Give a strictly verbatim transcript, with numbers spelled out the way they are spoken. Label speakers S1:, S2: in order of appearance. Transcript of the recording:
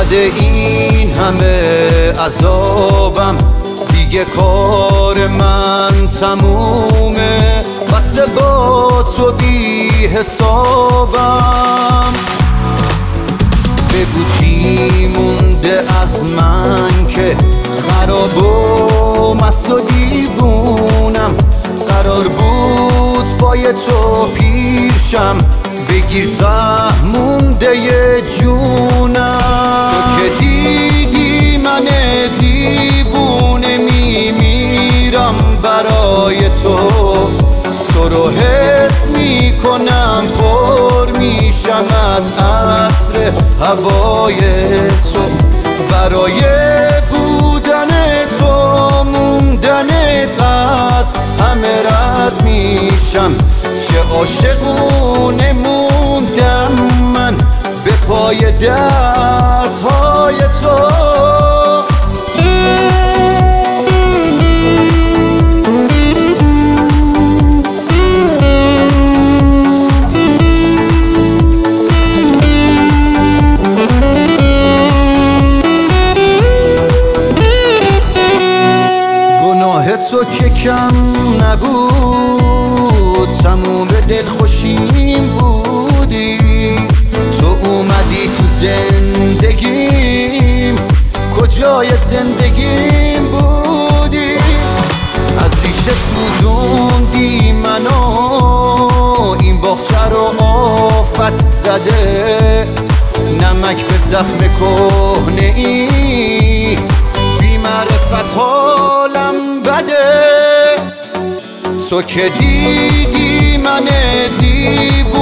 S1: اومده این همه عذابم، دیگه کار من تمومه، بسه با تو بی حسابم. بگو چی مونده از من که خراب و مست و دیوونم، قرار بود با تو پیشم، بگیر ته مونده ی جونم. تو که دیدی من دیوونه میمیرم برای تو، تو رو حس میکنم پر میشم از عطر هوای تو، برای بودن تو موندنت از همه رد میشم. چه عاشقونه موندم من به پای دردهای تو. تو که کم نبود، تموم دل خوشیم بودی، تو اومدی تو زندگیم، کجای زندگیم بودی؟ از ریشه سوزوندی منو، این باغچه رو آفت زده، نمک به زخم کهنه ای، بی معرفت حالم بده. تو که دیدی من دیو